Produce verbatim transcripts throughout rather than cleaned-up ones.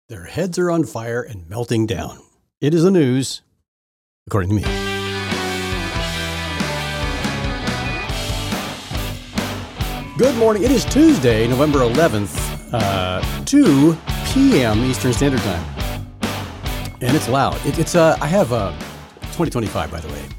Their heads are on fire and melting down. It is the news, according to me. Good morning. It is Tuesday, November eleventh, uh, two p.m. Eastern Standard Time. And it's loud. It, it's uh, I have uh, twenty twenty-five, by the way.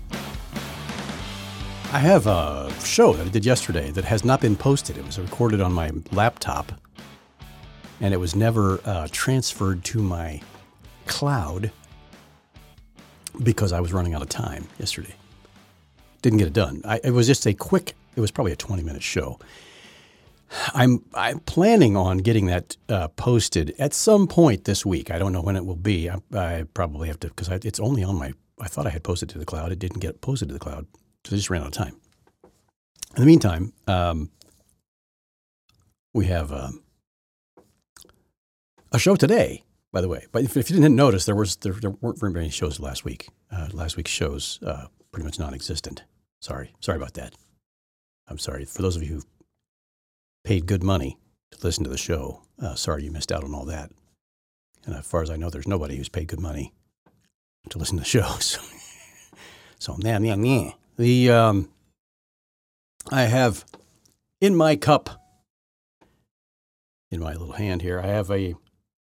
I have a show that I did yesterday that has not been posted. It was recorded on my laptop, and it was never uh, transferred to my cloud because I was running out of time yesterday. Didn't get it done. I, it was just a quick, it was probably a twenty-minute show. I'm I'm planning on getting that uh, posted at some point this week. I don't know when it will be. I, I probably have to, because it's only on my, I thought I had posted to the cloud. It didn't get posted to the cloud, so I just ran out of time. In the meantime, um, we have um, a show today, by the way. But if, if you didn't notice, there was there, there weren't very many shows last week. Uh, last week's shows uh, pretty much non-existent. Sorry, sorry about that. I'm sorry for those of you who paid good money to listen to the show. Uh, sorry you missed out on all that. And as far as I know, there's nobody who's paid good money to listen to the shows. So, man, man, man. The um, I have in my cup, in my little hand here, I have a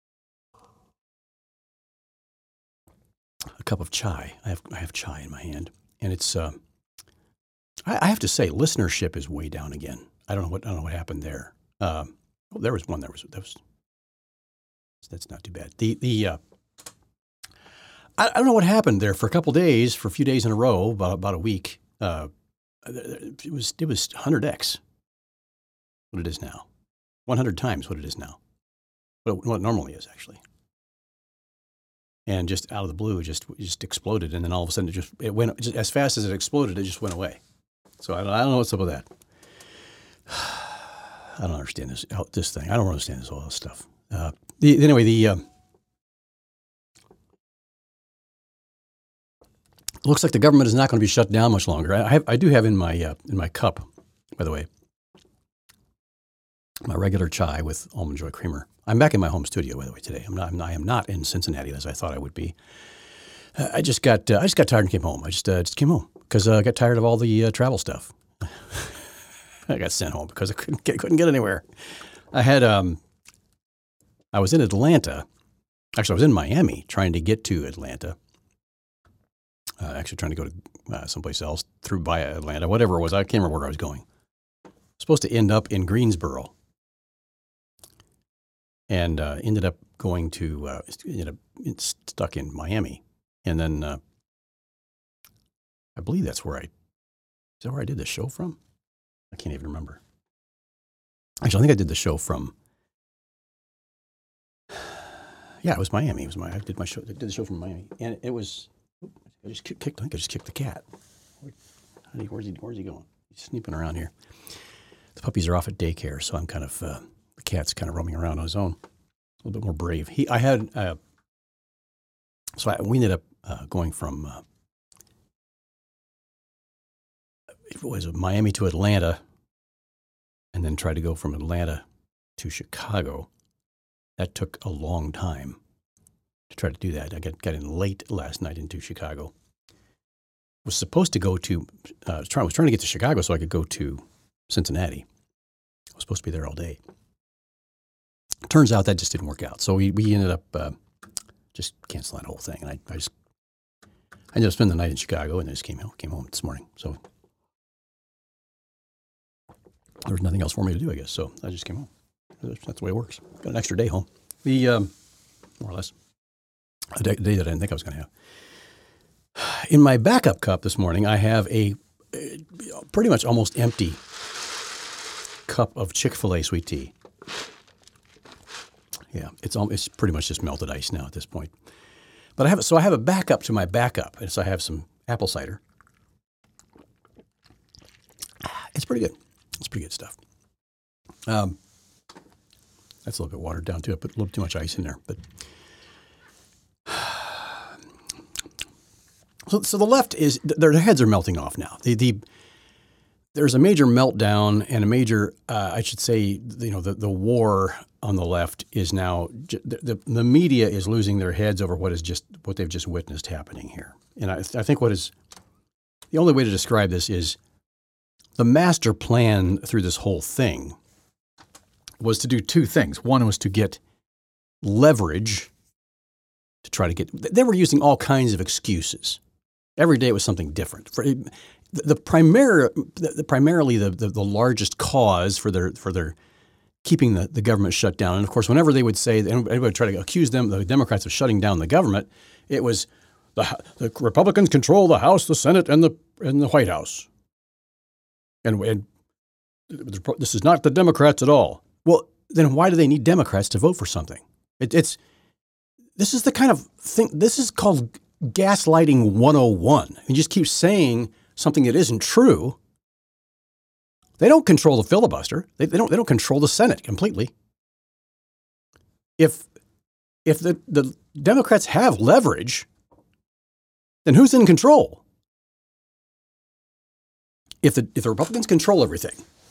a cup of chai. I have I have chai in my hand, and it's. Uh, I, I have to say, listenership is way down again. I don't know what I don't know what happened there. Um, oh, there was one. There was that was. That's not too bad. The the. Uh, I, I don't know what happened there for a couple days, for a few days in a row, about about a week. Uh, it was it was one hundred x. What it is now, one hundred times what it is now. What what it normally is actually. And just out of the blue, it just it just exploded, and then all of a sudden, it just it went just, as fast as it exploded, it just went away. So I don't, I don't know what's up with that. I don't understand this this thing. I don't understand this all this stuff. Uh, the, anyway, the uh, looks like the government is not going to be shut down much longer. I have, I do have in my uh, in my cup, by the way, my regular chai with almond joy creamer. I'm back in my home studio, by the way, today. I'm not. I'm not I am not in Cincinnati as I thought I would be. Uh, I just got uh, I just got tired and came home. I just uh, just came home because uh, I got tired of all the uh, travel stuff. I got sent home because I couldn't get, couldn't get anywhere. I had, um, I was in Atlanta. Actually, I was in Miami trying to get to Atlanta. Uh, actually trying to go to uh, someplace else through by Atlanta, whatever it was. I can't remember where I was going. Supposed to end up in Greensboro. And uh, ended up going to, uh, ended up stuck in Miami. And then uh, I believe that's where I, is that where I did the show from? I can't even remember. Actually, I think I did the show from, yeah, it was Miami. It was my, I did my show, I did the show from Miami. And it was, I just kicked, I think I just kicked the cat. Honey, where's he, where's he going? He's snooping around here. The puppies are off at daycare, so I'm kind of, uh, the cat's kind of roaming around on his own. A little bit more brave. He, I had, uh, so I, we ended up uh, going from, uh, it was Miami to Atlanta, and then tried to go from Atlanta to Chicago. That took a long time to try to do that. I got, got in late last night into Chicago. Was supposed to go to, uh, was, trying, was trying to get to Chicago so I could go to Cincinnati. I was supposed to be there all day. Turns out that just didn't work out. So we, we ended up uh, just canceling that whole thing. And I, I just, I ended up spending the night in Chicago, and I just came home, came home this morning. So there was nothing else for me to do, I guess. So I just came home. That's the way it works. Got an extra day home. The, um, more or less, a day, a day that I didn't think I was going to have. In my backup cup this morning, I have a, a pretty much almost empty cup of Chick-fil-A sweet tea. Yeah, it's it's pretty much just melted ice now at this point. But I have so I have a backup to my backup, and so I have some apple cider. It's pretty good. It's pretty good stuff. Um, that's a little bit watered down too. I put a little too much ice in there, but so so the left is their heads are melting off now. The the there's a major meltdown and a major, uh, I should say, you know, the the war on the left is now the, the the media is losing their heads over what is just what they've just witnessed happening here. And I, I think what is the only way to describe this is the master plan through this whole thing was to do two things. One was to get leverage to try to get. They were using all kinds of excuses. Every day it was something different. For the, the primary, the, the primarily the, the the largest cause for their for their keeping the, the government shut down. And of course, whenever they would say, anybody would try to accuse them, the Democrats, of shutting down the government, it was the, the Republicans control the House, the Senate, and the and the White House. And, and this is not the Democrats at all. Well, then why do they need Democrats to vote for something? It, it's this is the kind of thing. This is called gaslighting one oh one. You just keep saying something that isn't true. They don't control the filibuster. They, they don't. They don't control the Senate completely. If if the, the Democrats have leverage, then who's in control? If the if the Republicans control everything,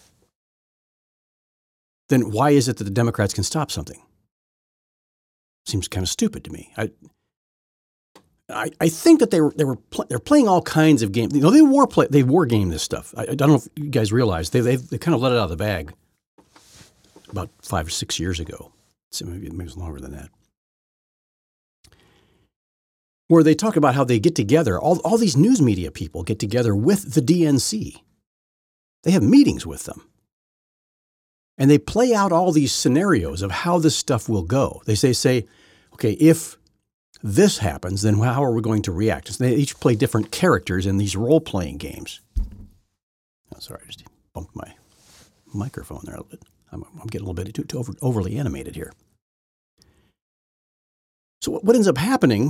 then why is it that the Democrats can stop something? Seems kind of stupid to me. I I, I think that they were they were pl- they're playing all kinds of games. You know, they war play they war game this stuff. I, I don't know if you guys realize they they they kind of let it out of the bag about five or six years ago. So maybe maybe it's longer than that. Where they talk about how they get together. All all these news media people get together with the D N C. They have meetings with them, and they play out all these scenarios of how this stuff will go. They say say, okay, if this happens, then how are we going to react? So they each play different characters in these role-playing games. Oh, sorry, I just bumped my microphone there a little bit. I'm, I'm getting a little bit too, too over, overly animated here. So what, what ends up happening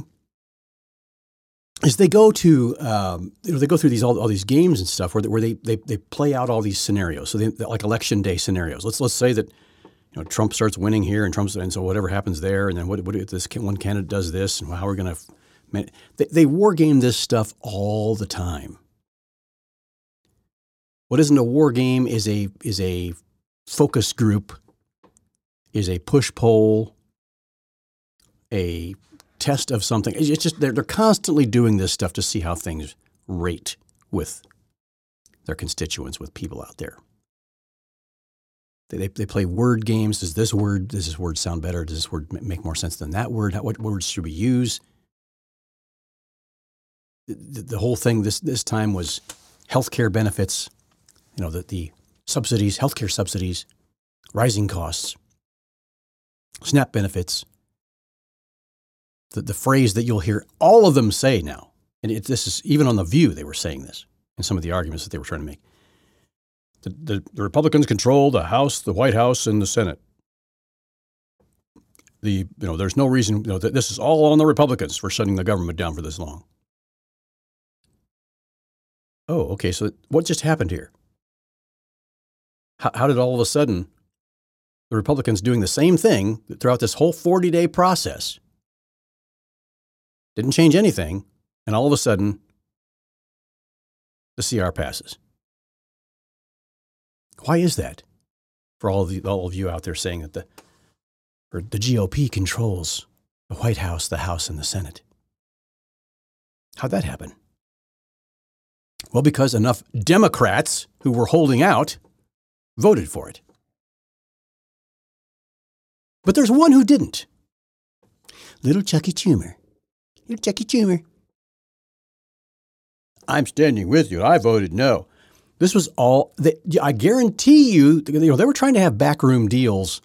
is they go to um, you know, they go through these all, all these games and stuff where they, where they, they they play out all these scenarios. So they, like election day scenarios. Let's let's say that. You know, Trump starts winning here, and Trump's, and so whatever happens there, and then what, what if this one candidate does this, and how are we going to? They, they war game this stuff all the time. What isn't a war game is a is a focus group, is a push poll, a test of something. It's just they're they're constantly doing this stuff to see how things rate with their constituents, with people out there. They they play word games. Does this word does this word sound better? Does this word make more sense than that word? How, what words should we use? The, the whole thing this this time was healthcare benefits. You know, the the subsidies, healthcare subsidies, rising costs, SNAP benefits. The the phrase that you'll hear all of them say now, and it, this is even on The View they were saying this in some of the arguments that they were trying to make. The, the, the Republicans control the House, the White House, and the Senate. The you know, there's no reason. You know, that this is all on the Republicans for shutting the government down for this long. Oh, okay. So what just happened here? How, how did all of a sudden the Republicans doing the same thing throughout this whole forty-day process didn't change anything, and all of a sudden the C R passes? Why is that? For all of, the, all of you out there saying that the, or the G O P controls the White House, the House, and the Senate. How'd that happen? Well, because enough Democrats who were holding out voted for it. But there's one who didn't. Little Chucky Schumer. Little Chucky Schumer. I'm standing with you. I voted no. This was all, they, I guarantee you, you know, they were trying to have backroom deals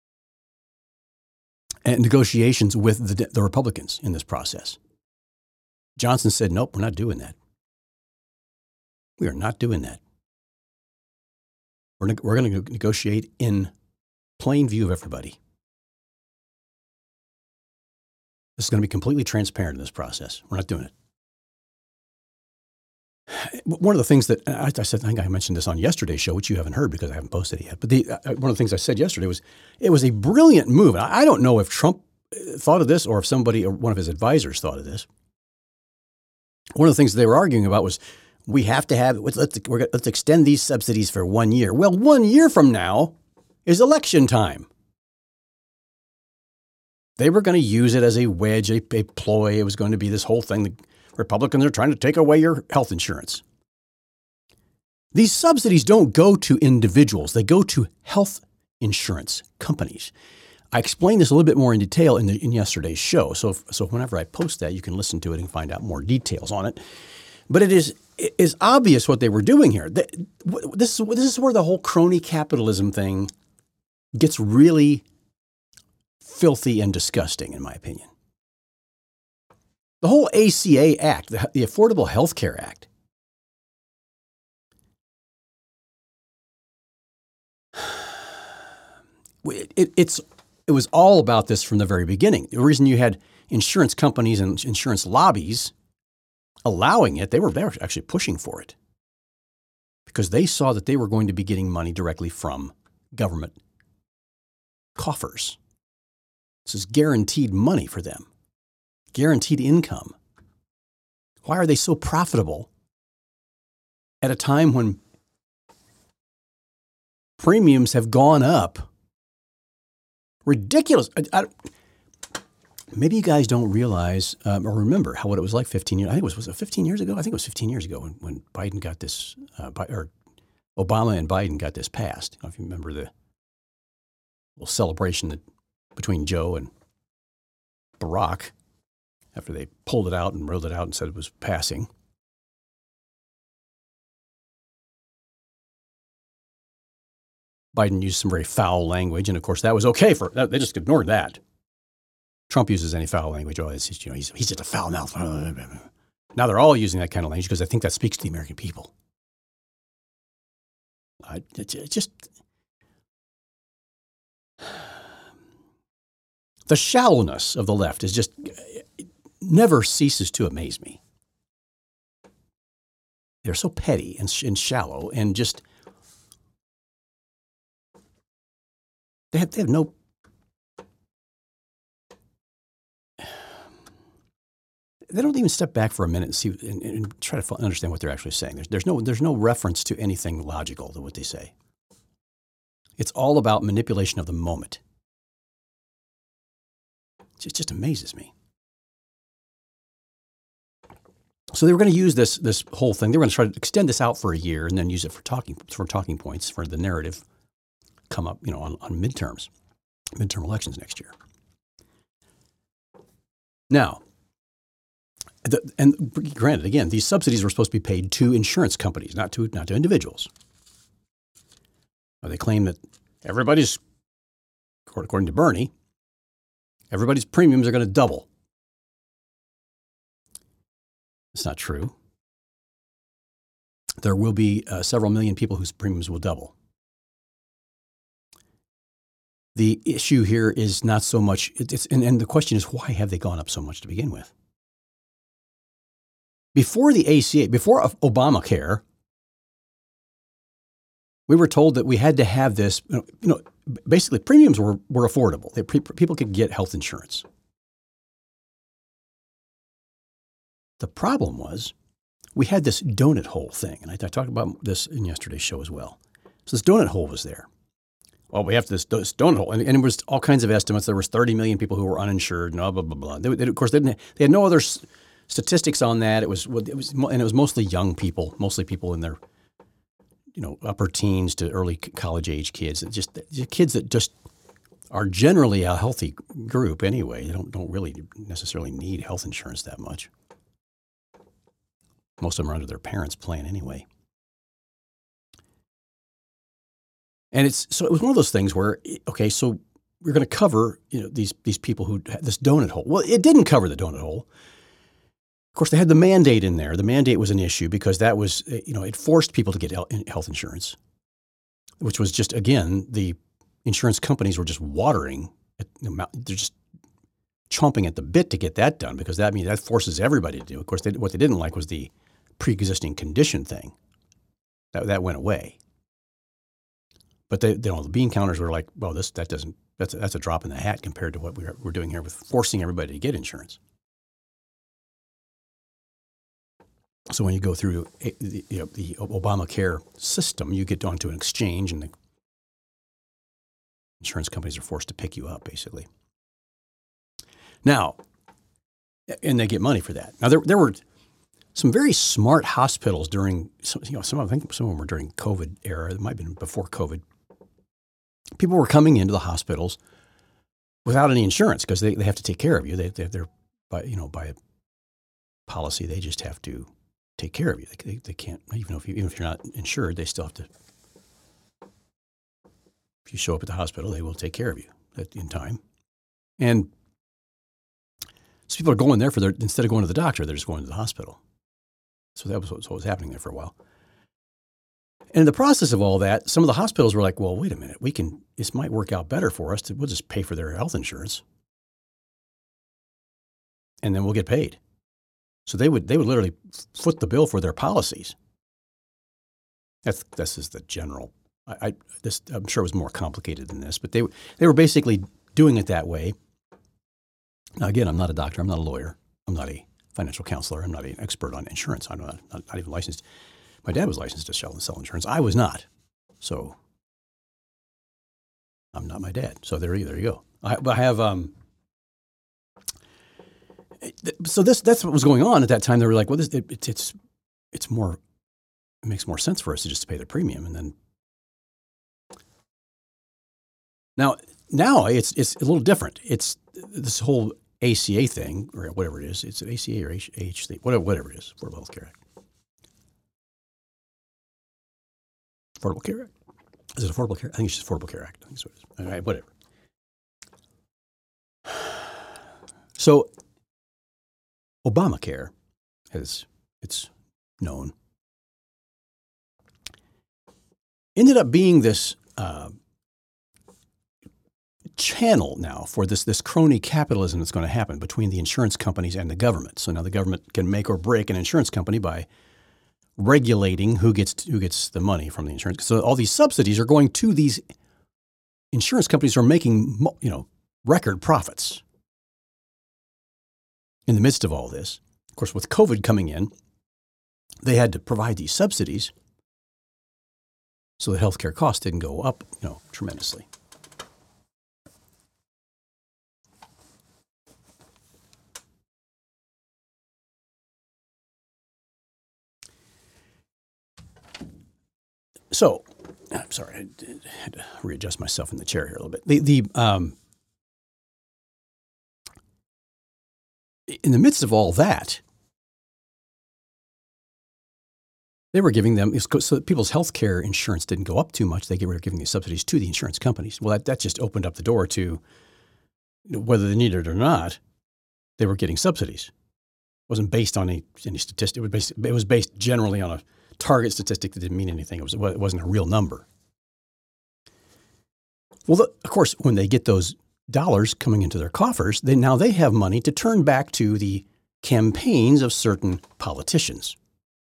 and negotiations with the, the Republicans in this process. Johnson said, nope, we're not doing that. We are not doing that. We're, ne- we're going to negotiate in plain view of everybody. This is going to be completely transparent in this process. We're not doing it. One of the things that I, I said, I think I mentioned this on yesterday's show, which you haven't heard because I haven't posted it yet. But the, uh, one of the things I said yesterday was it was a brilliant move. And I, I don't know if Trump thought of this or if somebody or one of his advisors thought of this. One of the things they were arguing about was we have to have let's we're, let's extend these subsidies for one year. Well, one year from now is election time. They were going to use it as a wedge, a, a ploy. It was going to be this whole thing. The Republicans are trying to take away your health insurance. These subsidies don't go to individuals. They go to health insurance companies. I explained this a little bit more in detail in, the, in yesterday's show. So, if, so whenever I post that, you can listen to it and find out more details on it. But it is it is obvious what they were doing here. This is, this is where the whole crony capitalism thing gets really filthy and disgusting, in my opinion. The whole A C A Act, the, the Affordable Health Care Act, it, it, it's it was all about this from the very beginning. The reason you had insurance companies and insurance lobbies allowing it, they were, they were actually pushing for it because they saw that they were going to be getting money directly from government coffers. This is guaranteed money for them, guaranteed income. Why are they so profitable at a time when premiums have gone up? Ridiculous. I, I, maybe you guys don't realize um, or remember how what it was like fifteen years. I think it was was it fifteen years ago. I think it was fifteen years ago when, when Biden got this, uh, or Obama and Biden got this passed. I don't know if you remember the little celebration that between Joe and Barack after they pulled it out and wrote it out and said it was passing. Biden used some very foul language, and of course that was okay for they just ignored that. Trump uses any foul language. Oh, it's just, you know, he's he's just a foul mouth. Now they're all using that kind of language because I think that speaks to the American people. I, it, it just the shallowness of the left is just it never ceases to amaze me. They're so petty and, and shallow and just. They have, they have no, they don't even step back for a minute and see and, and try to understand what they're actually saying. There's, there's no, there's no reference to anything logical to what they say. It's all about manipulation of the moment. It just amazes me. So they were going to use this, this whole thing. They were going to try to extend this out for a year and then use it for talking, for talking points for the narrative. Come up, you know, on, on midterms, midterm elections next year. Now, the, and granted, again, these subsidies were supposed to be paid to insurance companies, not to not to individuals. Now, they claim that everybody's, according to Bernie, everybody's premiums are going to double. It's not true. There will be uh, several million people whose premiums will double. The issue here is not so much, it's, and, and the question is, why have they gone up so much to begin with? Before the A C A, before Obamacare, we were told that we had to have this, you know, you know basically premiums were, were affordable. They, pre, people could get health insurance. The problem was we had this donut hole thing, and I, I talked about this in yesterday's show as well. So this donut hole was there. Well, we have this, this donut hole, and, and it was all kinds of estimates. There was thirty million people who were uninsured, and blah blah blah blah. They, they, of course, they, didn't, they had no other s- statistics on that. It was it was, and it was mostly young people, mostly people in their, you know, upper teens to early college age kids. It just kids that just are generally a healthy group anyway. They don't don't really necessarily need health insurance that much. Most of them are under their parents' plan anyway. And it's so it was one of those things where, okay, so we're going to cover, you know, these these people who had this donut hole. Well, it didn't cover the donut hole. Of course, they had the mandate in there. The mandate was an issue because that was, you know, it forced people to get health insurance, which was just, again, the insurance companies were just watering. They're just chomping at the bit to get that done because that means that forces everybody to do. Of course, they, what they didn't like was the pre-existing condition thing. That that went away. But they, you know, the bean counters were like, well, this that doesn't that's a, that's a drop in the hat compared to what we're we're doing here with forcing everybody to get insurance. So when you go through the, you know, the Obamacare system, you get onto an exchange, and the insurance companies are forced to pick you up, basically. Now, and they get money for that. Now, there there were some very smart hospitals during, some, you know, some I think some of them were during COVID era. It might have been before COVID. People were coming into the hospitals without any insurance because they, they have to take care of you. They, they they're by you know by policy they just have to take care of you. They, they, they can't even if you, even if you're not insured, they still have to. If you show up at the hospital, they will take care of you at, in time. And so people are going there for their instead of going to the doctor, they're just going to the hospital. So that was what was happening there for a while. And in the process of all that, some of the hospitals were like, well, wait a minute, we can, this might work out better for us. To, we'll just pay for their health insurance. And then we'll get paid. So they would, they would literally foot the bill for their policies. That's, this is the general, I, I this, I'm sure it was more complicated than this, but they, they were basically doing it that way. Now, again, I'm not a doctor. I'm not a lawyer. I'm not a financial counselor. I'm not an expert on insurance. I'm not, not, not even licensed. My dad was licensed to sell and sell insurance. I was not. So I'm not my dad. So there, there you go. I, I have, um, so this, that's what was going on at that time. They were like, well, this, it, it, it's, it's more, it makes more sense for us to just pay the premium. And then now, now it's, it's a little different. It's this whole A C A thing or whatever it is. It's an A C A or H, H whatever, whatever it is, Affordable Health Care Act. Affordable Care Act? Is it Affordable Care? I think it's just Affordable Care Act. I think so it is. All right, whatever. So Obamacare, as it's known, ended up being this uh, channel now for this, this crony capitalism that's going to happen between the insurance companies and the government. So now the government can make or break an insurance company by regulating who gets who gets the money from the insurance. So all these subsidies are going to these insurance companies who are making, you know, record profits. In the midst of all this, of course, with COVID coming in, they had to provide these subsidies so that healthcare costs didn't go up, you know, tremendously. So, I'm sorry, I had to readjust myself in the chair here a little bit. The, the um, in the midst of all that, they were giving them, so people's health care insurance didn't go up too much. They were giving these subsidies to the insurance companies. Well, that, that just opened up the door to, whether they needed it or not, they were getting subsidies. It wasn't based on any, any statistic. It was based, it was based generally on a target statistic that didn't mean anything. It, was, it wasn't a real number. Well, the, of course, when they get those dollars coming into their coffers, they, now they have money to turn back to the campaigns of certain politicians.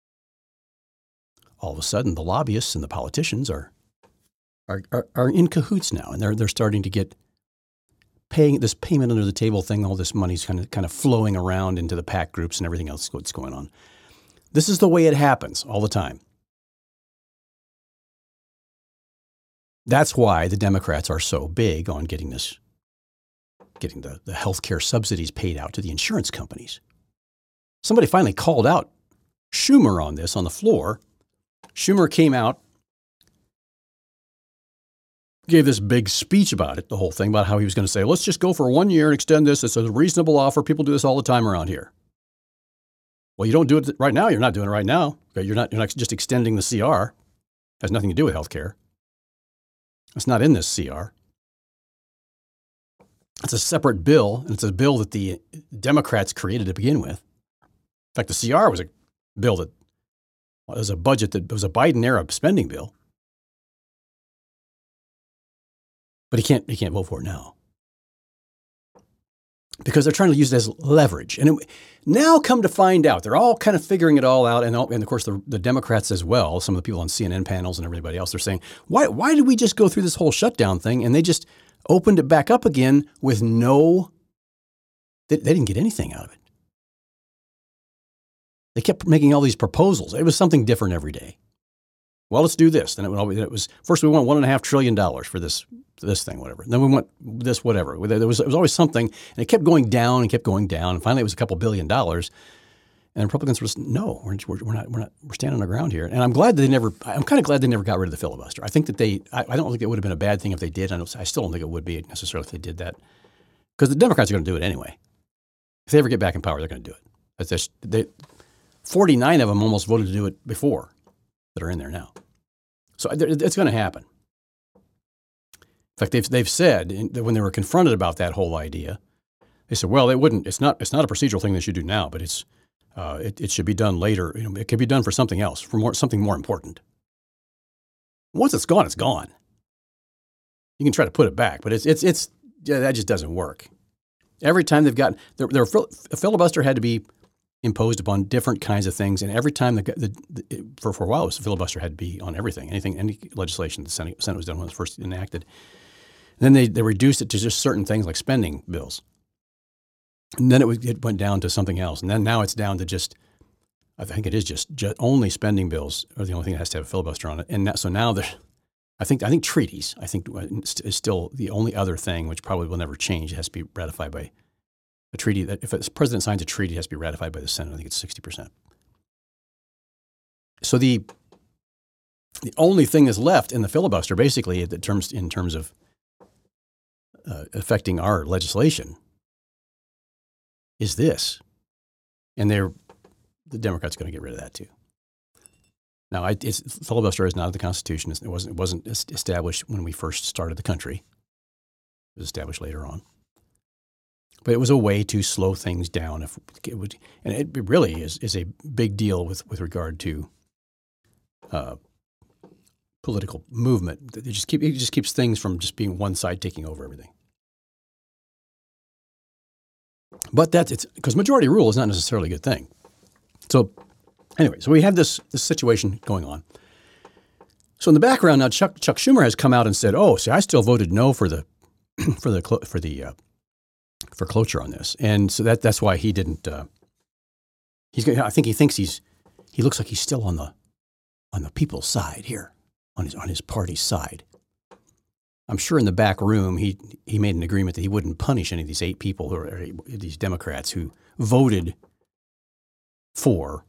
All of a sudden, the lobbyists and the politicians are are, are, are in cahoots now, and they're they're starting to get paying this payment under the table thing. All this money's kind of kind of flowing around into the PAC groups and everything else that's going on. This is the way it happens all the time. That's why the Democrats are so big on getting this, getting the, the health care subsidies paid out to the insurance companies. Somebody finally called out Schumer on this on the floor. Schumer came out, gave this big speech about it, the whole thing, about how he was going to say, let's just go for one year and extend this. It's a reasonable offer. People do this all the time around here. Well, you don't do it right now. You're not doing it right now. Okay? You're not, you're not just extending the C R. It has nothing to do with health care. It's not in this C R. It's a separate bill, and it's a bill that the Democrats created to begin with. In fact, the C R was a bill that well, it was a budget that it was a Biden-era spending bill. But he can't, he can't vote for it now. Because they're trying to use it as leverage. And it, now come to find out, they're all kind of figuring it all out. And, and of course, the, the Democrats as well, some of the people on C N N panels and everybody else, they're saying, why, why did we just go through this whole shutdown thing? And they just opened it back up again with no, they, they didn't get anything out of it. They kept making all these proposals. It was something different every day. Well, let's do this. Then it, would, it was first we want one and a half trillion dollars for this this thing, whatever. Then we want this, whatever. There was it was always something, and it kept going down and kept going down. And finally, it was a couple billion dollars. And Republicans were just, no, we're, we're not, we're not, we're standing on the ground here. And I'm glad that they never. I'm kind of glad they never got rid of the filibuster. I think that they. I, I don't think it would have been a bad thing if they did. I, don't, I still don't think it would be necessarily if they did that, because the Democrats are going to do it anyway. If they ever get back in power, they're going to do it. That's just, they, forty-nine of them almost voted to do it before that are in there now. So it's going to happen. In fact, they've they've said that when they were confronted about that whole idea, they said, "Well, it wouldn't. It's not. It's not a procedural thing they should do now, but it's uh, it, it should be done later. You know, it could be done for something else, for more something more important. Once it's gone, it's gone. You can try to put it back, but it's it's it's yeah, that just doesn't work. Every time they've gotten their, their a filibuster had to be imposed upon different kinds of things, and every time the, the, the for for a while, it was, the filibuster had to be on everything, anything, any legislation the Senate, Senate was done when it was first enacted. And then they, they reduced it to just certain things like spending bills, and then it, was, it went down to something else, and then now it's down to just, I think it is just, just only spending bills are the only thing that has to have a filibuster on it, and that, so now the, I think I think treaties I think is still the only other thing which probably will never change. It has to be ratified by a treaty. That if the president signs a treaty, it has to be ratified by the Senate. I think it's sixty percent. So the the only thing that's left in the filibuster, basically, in terms in terms of uh, affecting our legislation, is this, and they're the Democrats are going to get rid of that too. Now, I, it's, filibuster is not the Constitution. It wasn't, it wasn't established when we first started the country. It was established later on. But it was a way to slow things down. If it would, and it really is, is a big deal with, with regard to uh, political movement. It just, keep, it just keeps things from just being one side taking over everything. But that's it's because majority rule is not necessarily a good thing. So anyway, so we have this this situation going on. So in the background now, Chuck Chuck Schumer has come out and said, "Oh, see, I still voted no for the for the for the uh, for cloture on this," and so that that's why he didn't. Uh, he's gonna, I think he thinks he's he looks like he's still on the on the people's side here, on his on his party's side. I'm sure in the back room he he made an agreement that he wouldn't punish any of these eight people or, or these Democrats who voted for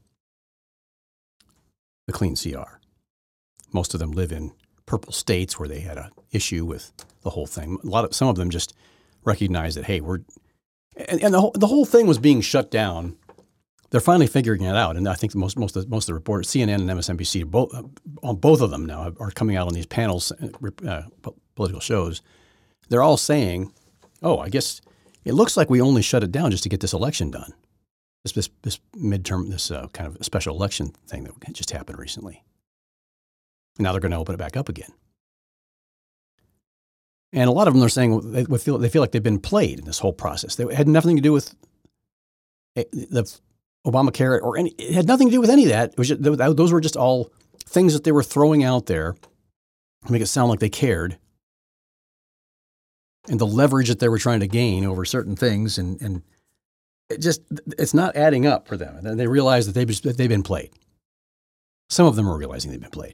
the clean C R. Most of them live in purple states where they had an issue with the whole thing. A lot of some of them just recognized that, hey, we're and, and the whole the whole thing was being shut down. They're finally figuring it out, and I think most most of the, most of the reporters, C N N and M S N B C, both on both of them now are coming out on these panels, uh, political shows. They're all saying, "Oh, I guess it looks like we only shut it down just to get this election done." This, this, this midterm, this uh, kind of special election thing that just happened recently. And now they're going to open it back up again. And a lot of them are saying they feel, they feel like they've been played in this whole process. They had nothing to do with the Obamacare or any, it had nothing to do with any of that. It was just, those were just all things that they were throwing out there to make it sound like they cared. And the leverage that they were trying to gain over certain things and, and It just, it's not adding up for them. And then they realize that they've, just, that they've been played. Some of them are realizing they've been played.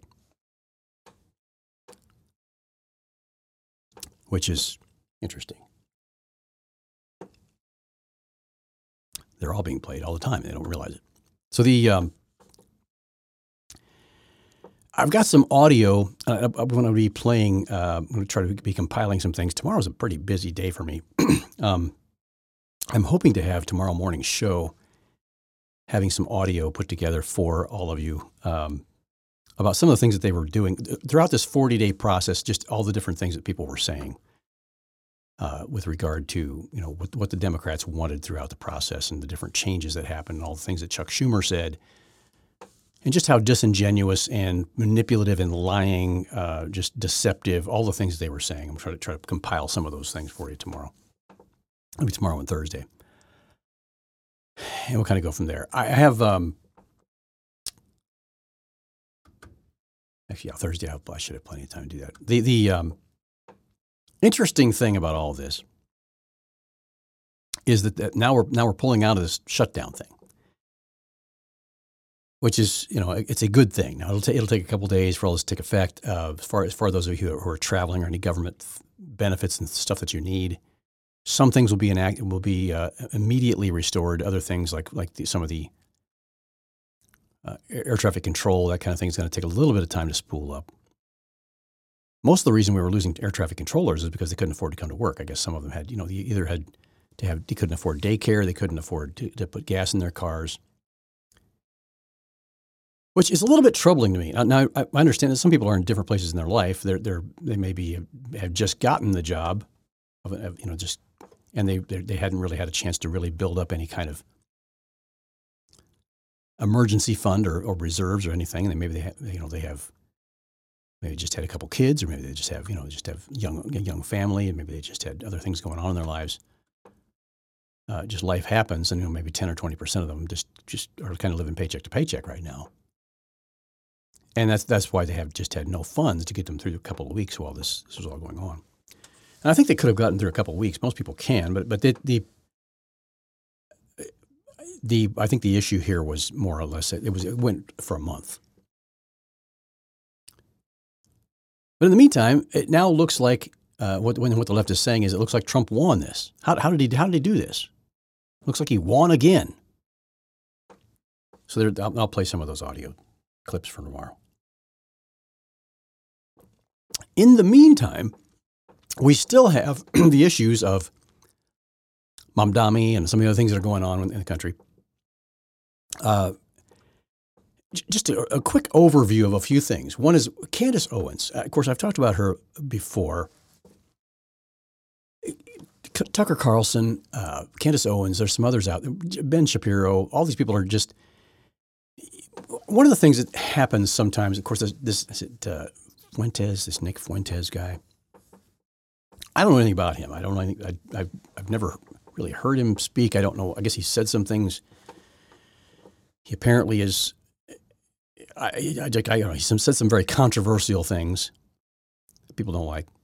Which is interesting. They're all being played all the time. They don't realize it. So the, um, I've got some audio. Uh, I'm going to be playing, uh, I'm going to try to be compiling some things. Tomorrow's a pretty busy day for me. um, I'm hoping to have tomorrow morning's show having some audio put together for all of you um, about some of the things that they were doing throughout this forty-day process, just all the different things that people were saying uh, with regard to, you know, what, what the Democrats wanted throughout the process and the different changes that happened and all the things that Chuck Schumer said and just how disingenuous and manipulative and lying, uh, just deceptive, all the things that they were saying. I'm trying to try to compile some of those things for you tomorrow. It'll be tomorrow and Thursday. And we'll kind of go from there. I have, um, actually, yeah, Thursday, I, I should have plenty of time to do that. The, the um, interesting thing about all this is that, that now we're now we're pulling out of this shutdown thing. which is, you know, it's a good thing. Now, it'll, ta- it'll take a couple days for all this to take effect. Uh, as far as far as those of you who are traveling or any government benefits and stuff that you need, some things will be enact- will be uh, immediately restored. Other things like like the, some of the uh, air traffic control, that kind of thing, is going to take a little bit of time to spool up. Most of the reason we were losing air traffic controllers is because they couldn't afford to come to work. I guess some of them had, you know, they either had to have, they couldn't afford daycare, they couldn't afford to, to put gas in their cars, which is a little bit troubling to me. Now, I understand that some people are in different places in their life. They're, they're, they maybe have just gotten the job, of, you know, just, and they they hadn't really had a chance to really build up any kind of emergency fund or, or reserves or anything. And they, maybe they have, you know, they have maybe just had a couple kids, or maybe they just have, you know, just have young a young family, and maybe they just had other things going on in their lives. Uh, just life happens, and you know, maybe ten or twenty percent of them just just are kind of living paycheck to paycheck right now. And that's that's why they have just had no funds to get them through a couple of weeks while this, this was all going on. And I think they could have gotten through a couple of weeks. Most people can, but but the the, the I think the issue here was more or less it was it went for a month. But in the meantime, it now looks like uh, what when what the left is saying is it looks like Trump won this. How how did he how did he do this? Looks like he won again. So there, I'll, I'll play some of those audio clips for tomorrow. In the meantime, we still have the issues of Mamdani and some of the other things that are going on in the country. Uh, just a, a quick overview of a few things. One is Candace Owens. Uh, of course, I've talked about her before. Tucker Carlson, uh, Candace Owens, there's some others out there, Ben Shapiro, all these people are just, one of the things that happens sometimes, of course, this, this is it, uh, Fuentes, this Nick Fuentes guy, I don't know anything about him. I don't know anything, I, I've, I've never really heard him speak. I don't know. I guess he said some things. He apparently is, I, I, I don't know, he said some very controversial things that people don't like.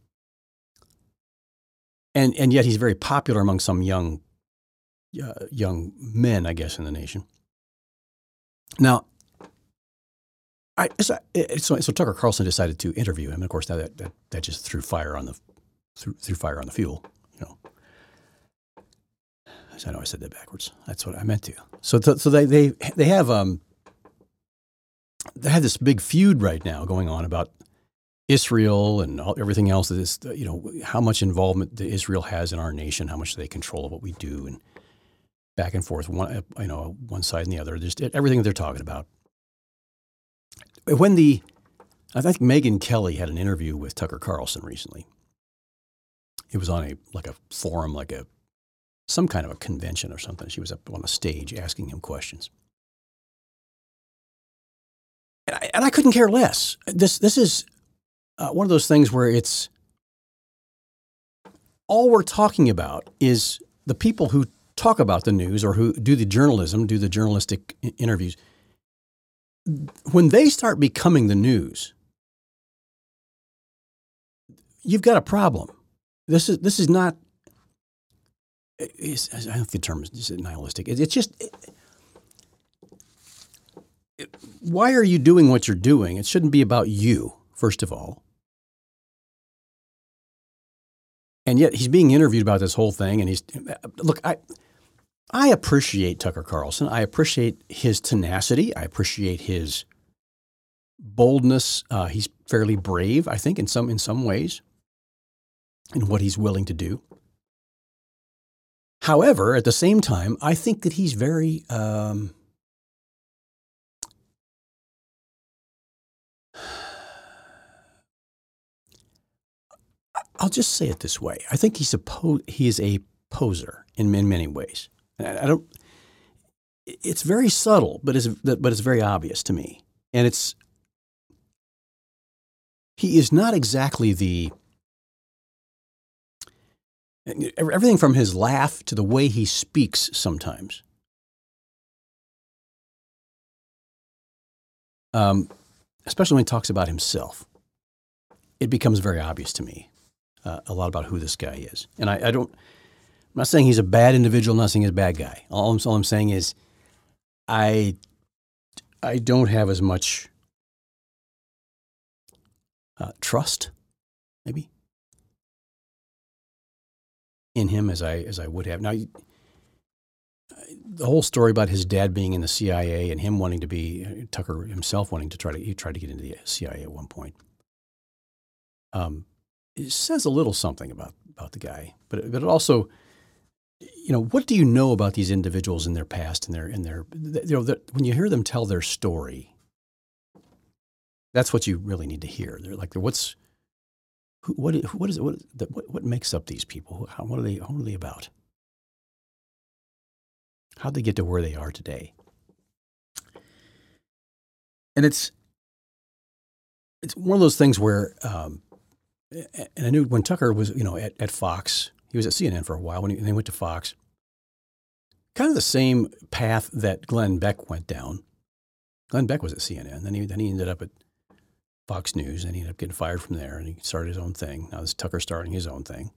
And and yet he's very popular among some young uh, young men, I guess, in the nation. Now, I so, so, so Tucker Carlson decided to interview him. And of course, that that, that just threw fire on the threw, threw fire on the fuel. You know, I know I said that backwards. That's what I meant to. So so they they they have um they have this big feud right now going on about Israel and all, everything else that is, you know, how much involvement that Israel has in our nation, how much they control what we do, and back and forth, one, you know, one side and the other, just everything that they're talking about. When the, I think Megyn Kelly had an interview with Tucker Carlson recently. It was on a, like a forum, like a, some kind of a convention or something. She was up on a stage asking him questions. And I, and I couldn't care less. This, this is, Uh, one of those things where it's all we're talking about is the people who talk about the news or who do the journalism, do the journalistic interviews. When they start becoming the news, you've got a problem. This is this is not. It's, I don't think the term is nihilistic. It, it's just. It, it, why are you doing what you're doing? It shouldn't be about you, first of all. And yet he's being interviewed about this whole thing. And he's, look, I I appreciate Tucker Carlson. I appreciate his tenacity. I appreciate his boldness. Uh, he's fairly brave, I think, in some in some ways, in what he's willing to do. However, at the same time, I think that he's very um, I'll just say it this way. I think he's a po- he is a poser in, in many ways. And I, I don't. It's very subtle, but it's but it's very obvious to me. And it's he is not exactly the everything from his laugh to the way he speaks sometimes. Um, especially when he talks about himself, it becomes very obvious to me. Uh, a lot about who this guy is. And I, I don't, I'm not saying he's a bad individual, I'm not saying he's a bad guy. All I'm, all I'm saying is I, I don't have as much uh, trust, maybe, in him as I as I would have. Now, the whole story about his dad being in the C I A and him wanting to be, Tucker himself wanting to try to, he tried to get into the C I A at one point. Um, it says a little something about, about the guy, but, but it also, you know, what do you know about these individuals in their past and their, in their, you know, the, when you hear them tell their story, that's what you really need to hear. They're like, what's, who, what, what is it, what, what, what makes up these people? How, what are they, what are they about? How'd they get to where they are today? And it's, it's one of those things where, um, and I knew when Tucker was, you know, at, at Fox, he was at C N N for a while when he, and he went to Fox, kind of the same path that Glenn Beck went down. Glenn Beck was at C N N. Then he, then he ended up at Fox News, and he ended up getting fired from there, and he started his own thing. Now this is Tucker starting his own thing.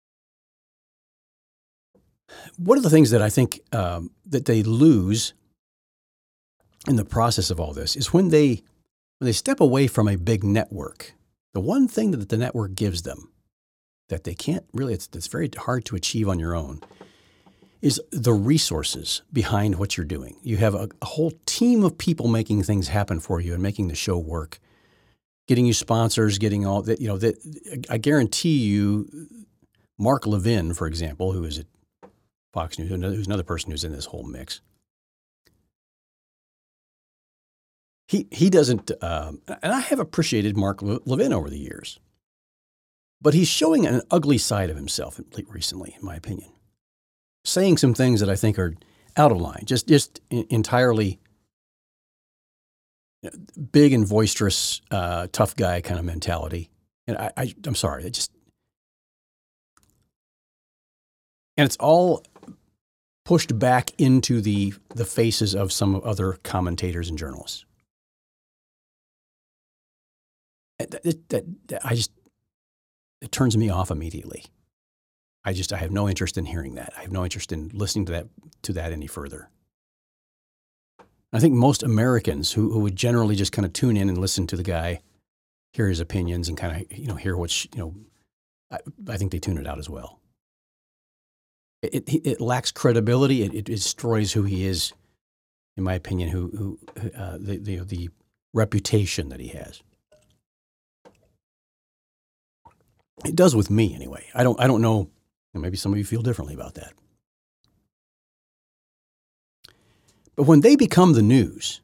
One of the things that I think um, that they lose in the process of all this is when they when they step away from a big network. The one thing that the network gives them that they can't really, it's, it's very hard to achieve on your own, is the resources behind what you're doing. You have a, a whole team of people making things happen for you and making the show work, getting you sponsors, getting all that. You know, that I guarantee you, Mark Levin, for example, who is at Fox News, who's another person who's in this whole mix. He he doesn't, um, and I have appreciated Mark Levin over the years, but he's showing an ugly side of himself recently, in my opinion. Saying some things that I think are out of line, just just entirely big and boisterous, uh, tough guy kind of mentality. And I, I I'm sorry, it just, and it's all pushed back into the the faces of some other commentators and journalists. That, that, that, I just, it turns me off immediately. I just, I have no interest in hearing that. I have no interest in listening to that, to that any further. I think most Americans who, who would generally just kind of tune in and listen to the guy, hear his opinions and kind of, you know, hear what's, you know, I, I think they tune it out as well. It, it, it lacks credibility. It, it destroys who he is, in my opinion, who, who, uh, the, the, the reputation that he has. It does with me anyway. I don't, I don't know. Maybe some of you feel differently about that. But when they become the news,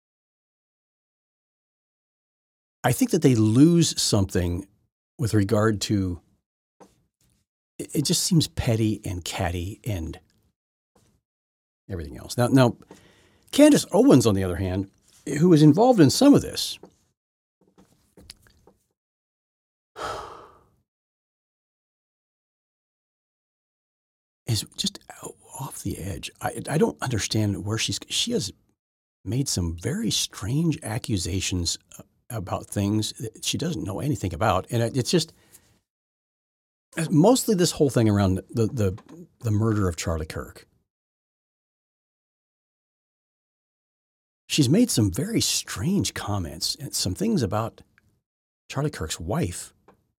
I think that they lose something with regard to, it just seems petty and catty and everything else. Now, now, Candace Owens, on the other hand, who was involved in some of this, is just off the edge. I, I don't understand where she's, she has made some very strange accusations about things that she doesn't know anything about. And it's just, mostly this whole thing around the, the, the murder of Charlie Kirk. She's made some very strange comments and some things about Charlie Kirk's wife.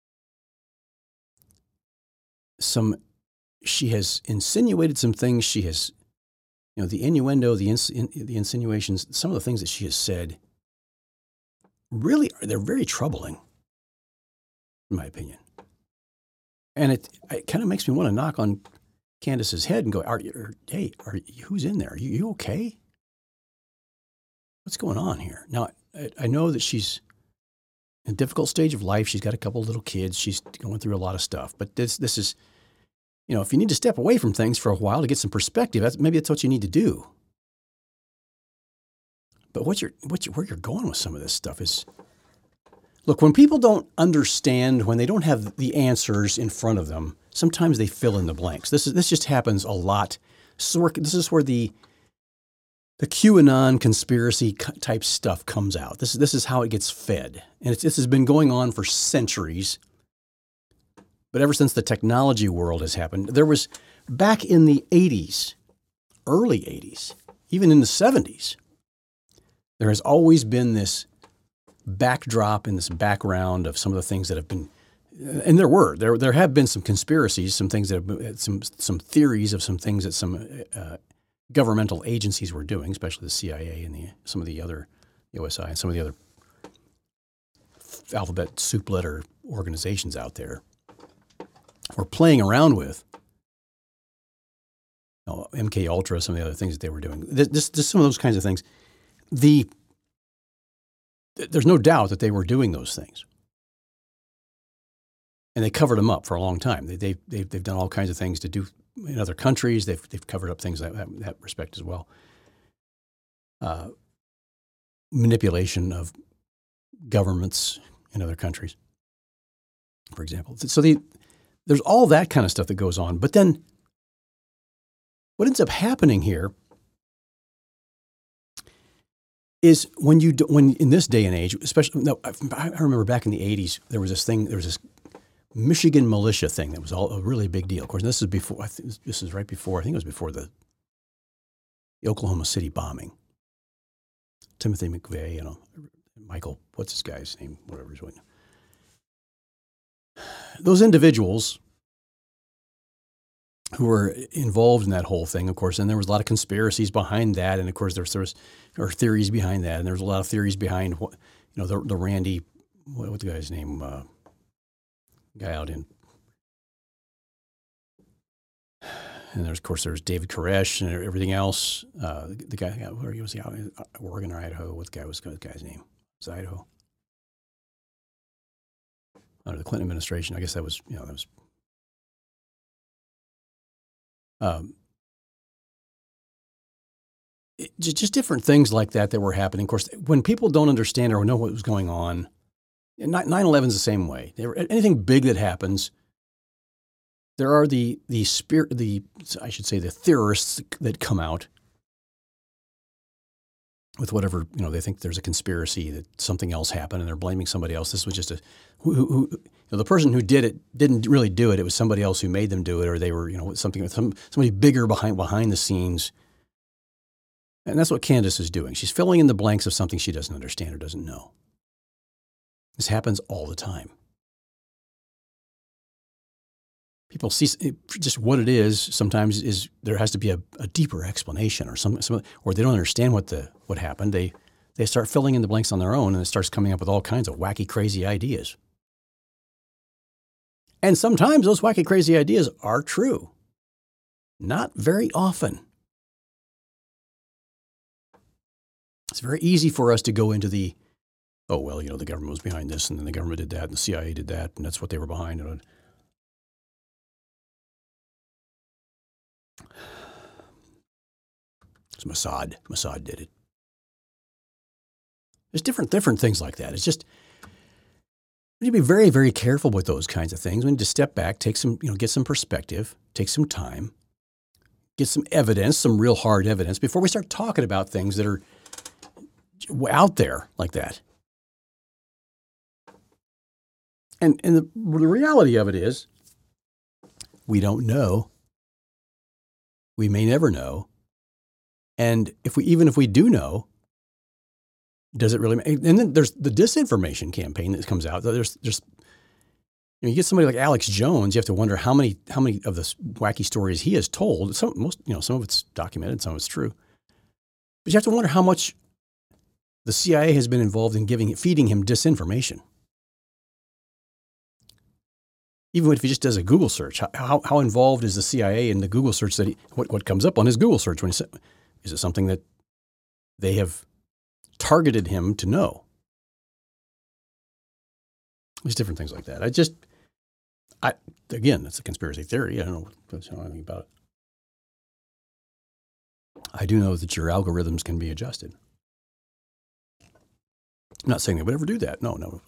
Some, she has insinuated some things. She has, you know, the innuendo, the ins, in, the insinuations, some of the things that she has said really, they're very troubling, in my opinion. And it, it kind of makes me want to knock on Candace's head and go, are you, hey, are you, who's in there? Are you, you okay? What's going on here? Now, I, I know that she's in a difficult stage of life. She's got a couple of little kids. She's going through a lot of stuff. But this, this is, you know, if you need to step away from things for a while to get some perspective, that's, maybe that's what you need to do. But what you're, what you, where you're going with some of this stuff is, look, when people don't understand, when they don't have the answers in front of them, sometimes they fill in the blanks. This is, this just happens a lot. This is where, this is where the, the QAnon conspiracy type stuff comes out. This is, this is how it gets fed. And it's, this has been going on for centuries. But ever since the technology world has happened, there was, back in the eighties, early eighties, even in the seventies, There has always been this backdrop and this background of some of the things that have been, and there were, there there have been some conspiracies, some things that have been, some some theories of some things that some uh, governmental agencies were doing, especially the C I A and the some of the other O S I and some of the other alphabet soup letter organizations out there were playing around with. You know, M K Ultra, some of the other things that they were doing. This, this, this, some of those kinds of things. The there's no doubt that they were doing those things, and they covered them up for a long time. They, they, they've they've done all kinds of things to do in other countries. They've they've covered up things in that, that respect as well. Uh, manipulation of governments in other countries, for example. So the there's all that kind of stuff that goes on. But then what ends up happening here is when you do, when in this day and age, especially no, I, I remember back in the eighties, there was this thing, there was this Michigan militia thing that was all a really big deal. Of course, this is before. I think this is right before. I think it was before the, the Oklahoma City bombing. Timothy McVeigh, you know, Michael, what's this guy's name? Whatever he's doing. Those individuals who were involved in that whole thing, of course, and there was a lot of conspiracies behind that, and of course there was, there was or theories behind that, and there was a lot of theories behind what, you know, the the Randy, what, what's the guy's name, uh, guy out in, and there's of course there's David Koresh and everything else. Uh, the, the guy, where he was out in Oregon or Idaho, what the guy was the guy's name? It was Idaho under the Clinton administration. I guess that was you know that was. Um, it, just, just different things like that that were happening. Of course, when people don't understand or know what was going on, nine eleven is the same way. There, anything big that happens, there are the the spirit, the I should say the theorists that come out with whatever you know they think there's a conspiracy that something else happened and they're blaming somebody else. This was just a who, who, who you know, the person who did it didn't really do it. It was somebody else who made them do it, or they were you know something some somebody bigger behind behind the scenes. And that's what Candace is doing. She's filling in the blanks of something she doesn't understand or doesn't know. This happens all the time. People see just what it is. Sometimes is there has to be a, a deeper explanation, or some, some, or they don't understand what the what happened. They they start filling in the blanks on their own, and it starts coming up with all kinds of wacky, crazy ideas. And sometimes those wacky, crazy ideas are true. Not very often. It's very easy for us to go into the, oh well, you know, the government was behind this, and then the government did that, and the C I A did that, and that's what they were behind. And it's Mossad. Mossad did it. There's different different things like that. It's just we need to be very, very careful with those kinds of things. We need to step back, take some, you know, get some perspective, take some time, get some evidence, some real hard evidence before we start talking about things that are out there like that. And and the, the reality of it is, we don't know. We may never know. And if we even if we do know, does it really? And then there's the disinformation campaign that comes out. There's there's you know, you get somebody like Alex Jones, you have to wonder how many how many of the wacky stories he has told. Some most you know some of it's documented, some of it's true. But you have to wonder how much the C I A has been involved in giving feeding him disinformation. Even if he just does a Google search, how how involved is the C I A in the Google search that he, what what comes up on his Google search when he said, is it something that they have targeted him to know? There's different things like that. I just, I again, it's a conspiracy theory. I don't know, I don't know anything about it. I do know that your algorithms can be adjusted. I'm not saying they would ever do that. No, no.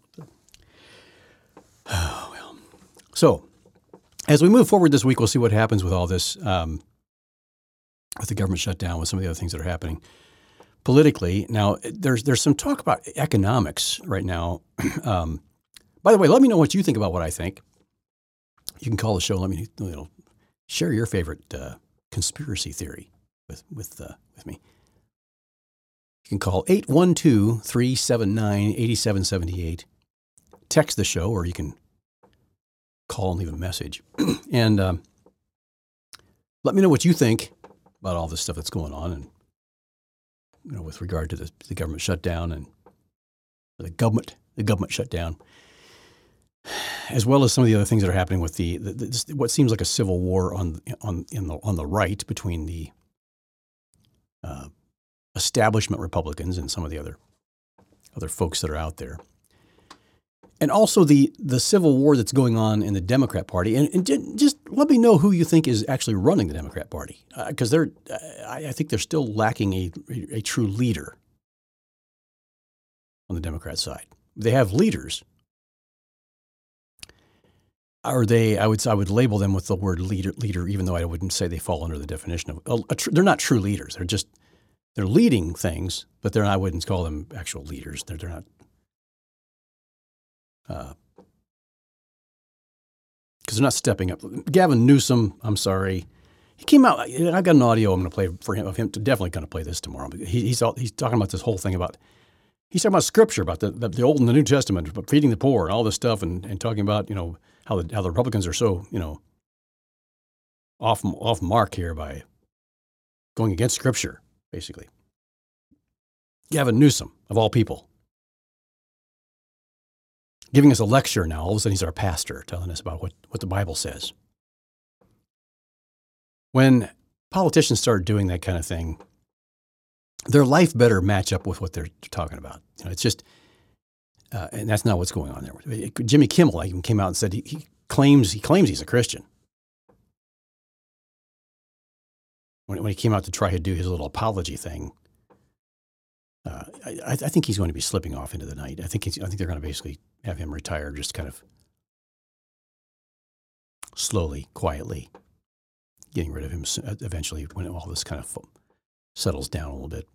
Oh, well. So, as we move forward this week, we'll see what happens with all this, um, with the government shutdown, with some of the other things that are happening politically. Now, there's there's some talk about economics right now. Um, by the way, let me know what you think about what I think. You can call the show. Let me you know, share your favorite uh, conspiracy theory with with uh, with me. You can call eight one two, three seven nine, eight seven seven eight. Text the show, or you can call and leave a message. and um, let me know what you think about all this stuff that's going on, and you know, with regard to the, the government shutdown and the government, the government shutdown, as well as some of the other things that are happening with the, the, the what seems like a civil war on on in the on the right between the uh, establishment Republicans and some of the other other folks that are out there, and also the the civil war that's going on in the Democrat Party. And, and just let me know who you think is actually running the Democrat Party, because uh, they're uh, I, I think they're still lacking a a true leader on the Democrat side. They have leaders. Are they? I would I would label them with the word leader. Leader, even though I wouldn't say they fall under the definition of. A, a tr- they're not true leaders. They're just they're leading things, but they're. I wouldn't call them actual leaders. They're they're not. Because uh, they're not stepping up. Gavin Newsom. I'm sorry, he came out. I've got an audio I'm going to play for him of him. Definitely going to play this tomorrow. He, he's all, he's talking about this whole thing about. He's talking about scripture, about the, the the Old and the New Testament, about feeding the poor and all this stuff, and, and talking about you know. How the, how the Republicans are so, you know, off off mark here by going against Scripture, basically. Gavin Newsom, of all people, giving us a lecture now. All of a sudden he's our pastor, telling us about what, what the Bible says. When politicians start doing that kind of thing, their life better match up with what they're talking about. You know, it's just... Uh, and that's not what's going on there. Jimmy Kimmel even came out and said he, he claims he claims he's a Christian. When, when he came out to try to do his little apology thing, uh, I, I think he's going to be slipping off into the night. I think he's, I think they're going to basically have him retire, just kind of slowly, quietly, getting rid of him eventually when all this kind of settles down a little bit.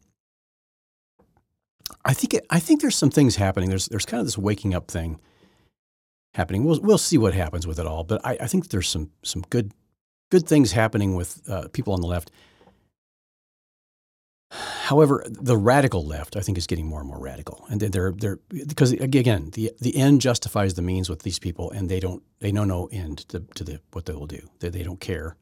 I think it, I think there's some things happening. There's there's kind of this waking up thing happening. We'll we'll see what happens with it all. But I, I think there's some some good good things happening with uh, people on the left. However, the radical left, I think, is getting more and more radical, and they're they're because again, the the end justifies the means with these people, and they don't they know no end to to the what they will do. They they don't care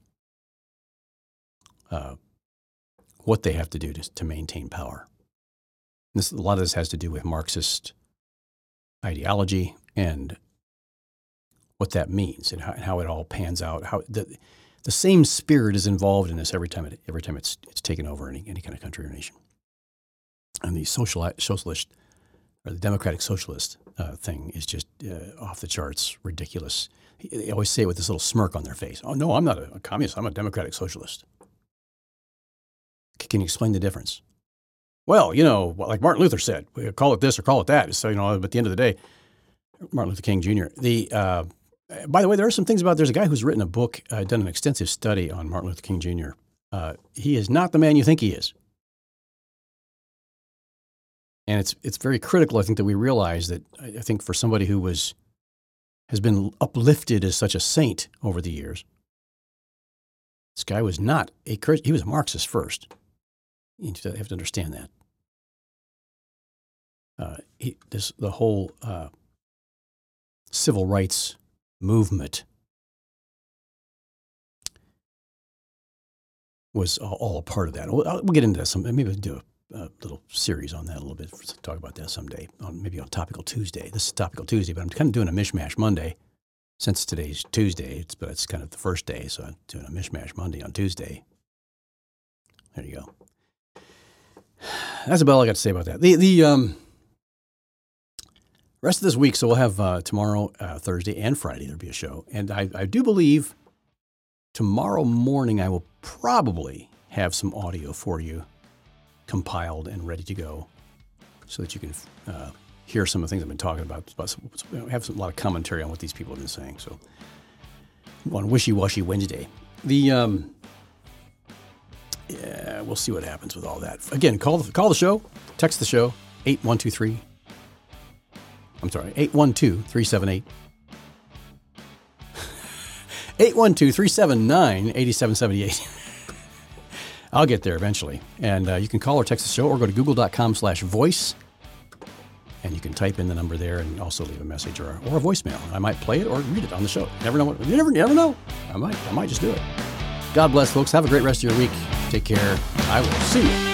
uh, what they have to do to to maintain power. This, a lot of this has to do with Marxist ideology and what that means and how, and how it all pans out. How the the same spirit is involved in this every time it every time it's it's taken over any any kind of country or nation. And the social socialist or the democratic socialist uh, thing is just uh, off the charts, ridiculous. They always say it with this little smirk on their face. Oh no, I'm not a, a communist. I'm a democratic socialist. Can you explain the difference? Well, you know, like Martin Luther said, we call it this or call it that. So, you know, at the end of the day, Martin Luther King Junior The, uh, by the way, there are some things about, there's a guy who's written a book, uh, done an extensive study on Martin Luther King Junior Uh, he is not the man you think he is. And it's it's very critical, I think, that we realize that, I think for somebody who was, has been uplifted as such a saint over the years, this guy was not a, he was a Marxist first. You have to understand that. Uh, he, this the whole uh, civil rights movement was all, all a part of that. We'll, we'll get into that some. Maybe we'll do a, a little series on that a little bit. Talk about that someday. On maybe on Topical Tuesday. This is Topical Tuesday, but I'm kind of doing a mishmash Monday. Since today's Tuesday, it's but it's kind of the first day, so I'm doing a mishmash Monday on Tuesday. There you go. That's about all I got to say about that. The the um, rest of this week, so we'll have uh, tomorrow, uh, Thursday, and Friday. There'll be a show, and I, I do believe tomorrow morning I will probably have some audio for you compiled and ready to go, so that you can uh, hear some of the things I've been talking about. about some, have some, a lot of commentary on what these people have been saying. So on Wishy Washy Wednesday, the. Um, Yeah, we'll see what happens with all that. Again, call the, call the show, text the show, eight one two three. I'm sorry, eight one two, three seven eight. eight one two, three seven nine, eight seven seven eight. I'll get there eventually. And uh, you can call or text the show or go to google.com slash voice. And you can type in the number there and also leave a message or, or a voicemail. I might play it or read it on the show. You never know. What, you never, never know. I might, I might just do it. God bless, folks. Have a great rest of your week. Take care. I will see you